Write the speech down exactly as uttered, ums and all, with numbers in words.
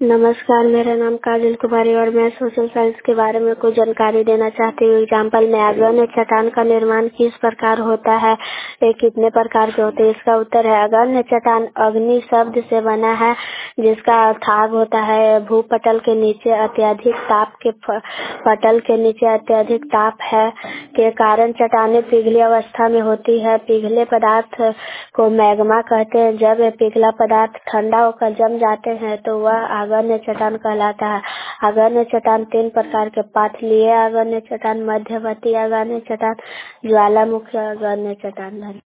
नमस्कार, मेरा नाम काजल कुमारी और मैं सोशल साइंस के बारे में कुछ जानकारी देना चाहती हूँ। एग्जाम्पल में अग्रण्य चट्टान का निर्माण किस प्रकार होता है, ये कितने प्रकार के होते हैं? इसका उत्तर है अग्रण्य चट्टान अग्नि शब्द से बना है, जिसका अर्थात होता है भूपटल के नीचे अत्यधिक ताप के पटल के नीचे अत्यधिक ताप है के कारण चट्टानें पिघली अवस्था में होती है। पिघले पदार्थ को मैग्मा कहते हैं। जब ये पिघला पदार्थ ठंडा होकर जम जाते हैं तो वह आग्नेय चट्टान कहलाता है। आग्नेय चट्टान तीन प्रकार के पाथलीय आग्नेय चट्टान, मध्यवर्ती आग्नेय चट्टान, ज्वालामुखी आग्नेय चट्टान।